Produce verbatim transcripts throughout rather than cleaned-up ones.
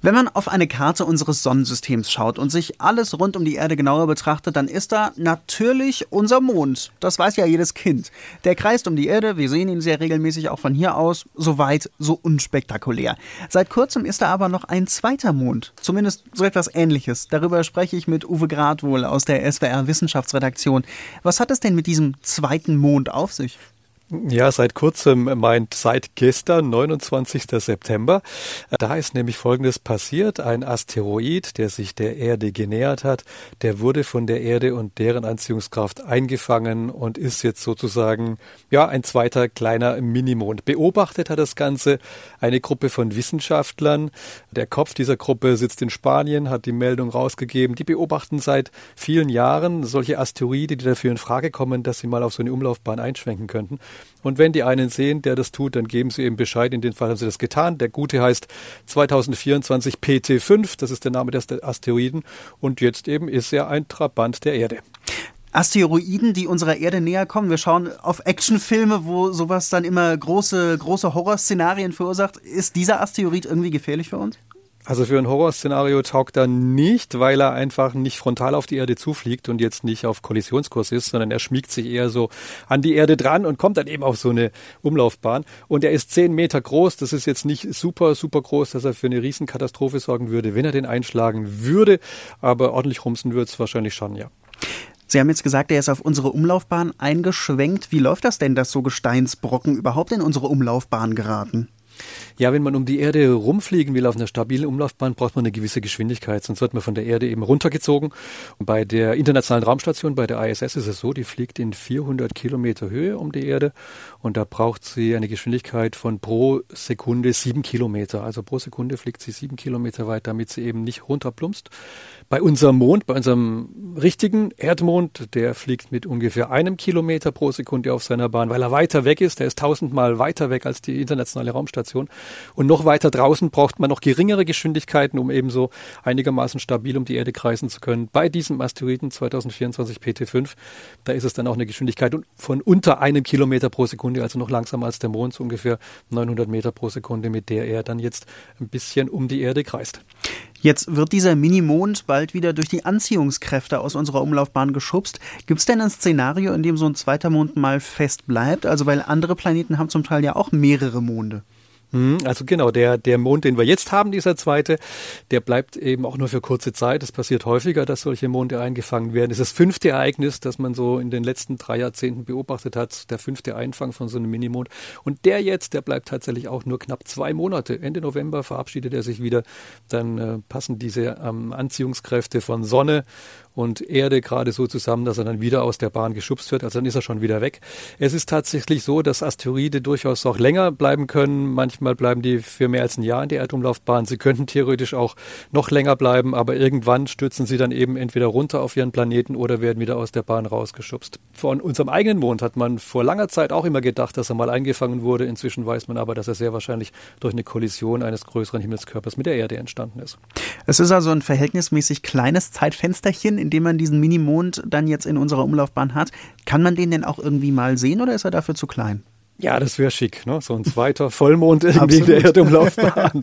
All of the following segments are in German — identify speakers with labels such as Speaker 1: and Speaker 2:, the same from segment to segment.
Speaker 1: Wenn man auf eine Karte unseres Sonnensystems schaut und sich alles rund um die Erde genauer betrachtet, dann ist da natürlich unser Mond. Das weiß ja jedes Kind. Der kreist um die Erde, wir sehen ihn sehr regelmäßig auch von hier aus, so weit, so unspektakulär. Seit kurzem ist da aber noch ein zweiter Mond, zumindest so etwas Ähnliches. Darüber spreche ich mit Uwe Gradwohl aus der S W R-Wissenschaftsredaktion. Was hat es denn mit diesem zweiten Mond auf sich?
Speaker 2: Ja, seit kurzem meint seit gestern, neunundzwanzigsten September. Da ist nämlich Folgendes passiert. Ein Asteroid, der sich der Erde genähert hat, der wurde von der Erde und deren Anziehungskraft eingefangen und ist jetzt sozusagen ja ein zweiter kleiner Minimond. Beobachtet hat das Ganze eine Gruppe von Wissenschaftlern. Der Kopf dieser Gruppe sitzt in Spanien, hat die Meldung rausgegeben. Die beobachten seit vielen Jahren solche Asteroide, die dafür in Frage kommen, dass sie mal auf so eine Umlaufbahn einschwenken könnten. Und wenn die einen sehen, der das tut, dann geben sie eben Bescheid. In dem Fall haben sie das getan. Der Gute heißt zweitausendvierundzwanzig P T fünf, das ist der Name des Asteroiden. Und jetzt eben ist er ein Trabant der Erde.
Speaker 1: Asteroiden, die unserer Erde näher kommen. Wir schauen auf Actionfilme, wo sowas dann immer große, große Horrorszenarien verursacht. Ist dieser Asteroid irgendwie gefährlich für uns?
Speaker 2: Also für ein Horrorszenario taugt er nicht, weil er einfach nicht frontal auf die Erde zufliegt und jetzt nicht auf Kollisionskurs ist, sondern er schmiegt sich eher so an die Erde dran und kommt dann eben auf so eine Umlaufbahn. Und er ist zehn Meter groß. Das ist jetzt nicht super, super groß, dass er für eine Riesenkatastrophe sorgen würde, wenn er den einschlagen würde. Aber ordentlich rumsen würde es wahrscheinlich schon, ja.
Speaker 1: Sie haben jetzt gesagt, er ist auf unsere Umlaufbahn eingeschwenkt. Wie läuft das denn, dass so Gesteinsbrocken überhaupt in unsere Umlaufbahn geraten?
Speaker 2: Ja, wenn man um die Erde rumfliegen will auf einer stabilen Umlaufbahn, braucht man eine gewisse Geschwindigkeit, sonst wird man von der Erde eben runtergezogen. Und bei der Internationalen Raumstation, bei der I S S ist es so, die fliegt in vierhundert Kilometer Höhe um die Erde und da braucht sie eine Geschwindigkeit von pro Sekunde sieben Kilometer. Also pro Sekunde fliegt sie sieben Kilometer weit, damit sie eben nicht runterplumpst. Bei unserem Mond, bei unserem richtigen Erdmond, der fliegt mit ungefähr einem Kilometer pro Sekunde auf seiner Bahn, weil er weiter weg ist. Der ist tausendmal weiter weg als die Internationale Raumstation. Und noch weiter draußen braucht man noch geringere Geschwindigkeiten, um eben so einigermaßen stabil um die Erde kreisen zu können. Bei diesem Asteroiden zweitausendvierundzwanzig P T fünf, da ist es dann auch eine Geschwindigkeit von unter einem Kilometer pro Sekunde, also noch langsamer als der Mond, so ungefähr neunhundert Meter pro Sekunde, mit der er dann jetzt ein bisschen um die Erde kreist.
Speaker 1: Jetzt wird dieser Minimond bald wieder durch die Anziehungskräfte aus unserer Umlaufbahn geschubst. Gibt es denn ein Szenario, in dem so ein zweiter Mond mal fest bleibt? Also weil andere Planeten haben zum Teil ja auch mehrere Monde.
Speaker 2: Also genau, der, der Mond, den wir jetzt haben, dieser zweite, der bleibt eben auch nur für kurze Zeit. Es passiert häufiger, dass solche Monde eingefangen werden. Das ist das fünfte Ereignis, das man so in den letzten drei Jahrzehnten beobachtet hat, der fünfte Einfang von so einem Minimond. Und der jetzt, der bleibt tatsächlich auch nur knapp zwei Monate. Ende November verabschiedet er sich wieder. Dann äh, passen diese ähm, Anziehungskräfte von Sonne und Erde gerade so zusammen, dass er dann wieder aus der Bahn geschubst wird. Also dann ist er schon wieder weg. Es ist tatsächlich so, dass Asteroide durchaus auch länger bleiben können. Manchmal bleiben die für mehr als ein Jahr in der Erdumlaufbahn. Sie könnten theoretisch auch noch länger bleiben, aber irgendwann stürzen sie dann eben entweder runter auf ihren Planeten oder werden wieder aus der Bahn rausgeschubst. Von unserem eigenen Mond hat man vor langer Zeit auch immer gedacht, dass er mal eingefangen wurde. Inzwischen weiß man aber, dass er sehr wahrscheinlich durch eine Kollision eines größeren Himmelskörpers mit der Erde entstanden ist.
Speaker 1: Es ist also ein verhältnismäßig kleines Zeitfensterchen, in dem man diesen Minimond dann jetzt in unserer Umlaufbahn hat. Kann man den denn auch irgendwie mal sehen oder ist er dafür zu klein?
Speaker 2: Ja, das wäre schick, ne? So ein zweiter Vollmond irgendwie in der Erdumlaufbahn.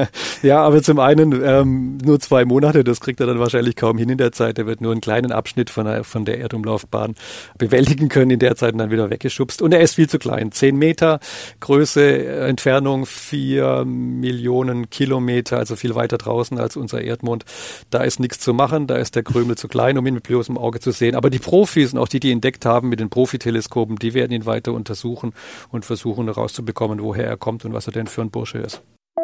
Speaker 2: Ja, aber zum einen ähm, nur zwei Monate, das kriegt er dann wahrscheinlich kaum hin in der Zeit. Er wird nur einen kleinen Abschnitt von der, von der Erdumlaufbahn bewältigen können in der Zeit und dann wieder weggeschubst. Und er ist viel zu klein. Zehn Meter Größe, Entfernung vier Millionen Kilometer, also viel weiter draußen als unser Erdmond. Da ist nichts zu machen, da ist der Krümel zu klein, um ihn mit bloßem Auge zu sehen. Aber die Profis und auch die, die ihn entdeckt haben mit den Profiteleskopen, die werden ihn weiter untersuchen und versuchen herauszubekommen, woher er kommt und was er denn für ein Bursche ist.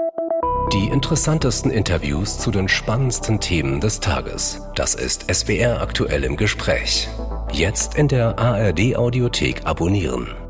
Speaker 3: Die interessantesten Interviews zu den spannendsten Themen des Tages. Das ist S W R aktuell im Gespräch. Jetzt in der A R D Audiothek abonnieren.